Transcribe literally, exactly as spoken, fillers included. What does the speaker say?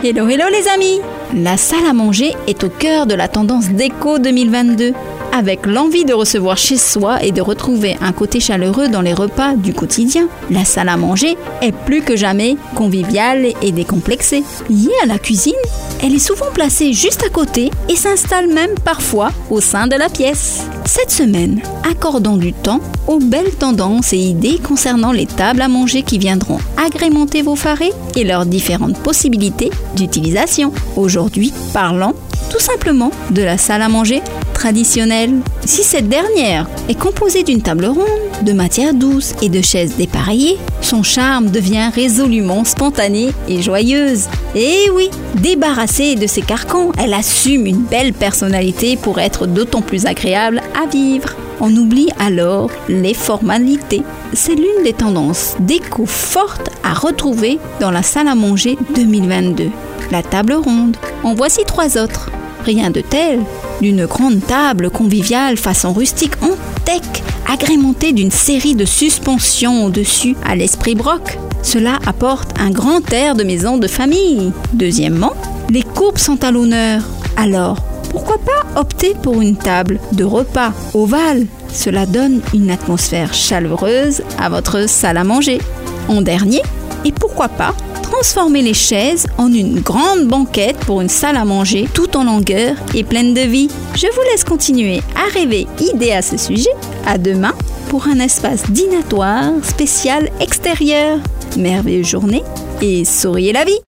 Hello, hello les amis! La salle à manger est au cœur de la tendance déco deux mille vingt-deux. Avec l'envie de recevoir chez soi et de retrouver un côté chaleureux dans les repas du quotidien, la salle à manger est plus que jamais conviviale et décomplexée. Liée à la cuisine, elle est souvent placée juste à côté et s'installe même parfois au sein de la pièce. Cette semaine, accordons du temps aux belles tendances et idées concernant les tables à manger qui viendront agrémenter vos farés et leurs différentes possibilités d'utilisation. Aujourd'hui, parlons tout simplement de la salle à manger traditionnelle. Si cette dernière est composée d'une table ronde, de matière douce et de chaises dépareillées, son charme devient résolument spontané et joyeuse. Et oui, débarrassée de ses carcans, elle assume une belle personnalité pour être d'autant plus agréable à vivre. On oublie alors les formalités. C'est l'une des tendances déco fortes à retrouver dans la salle à manger deux mille vingt-deux. La table ronde. En voici trois autres. Rien de tel, d'une grande table conviviale façon rustique en teck, agrémentée d'une série de suspensions au-dessus à l'esprit broc. Cela apporte un grand air de maison de famille. Deuxièmement, les courbes sont à l'honneur. Alors, pourquoi pas opter pour une table de repas ovale? Cela donne une atmosphère chaleureuse à votre salle à manger. En dernier, et pourquoi pas transformer les chaises en une grande banquette pour une salle à manger tout en longueur et pleine de vie. Je vous laisse continuer à rêver idées à ce sujet. À demain pour un espace dînatoire spécial extérieur. Merveilleuse journée et souriez la vie!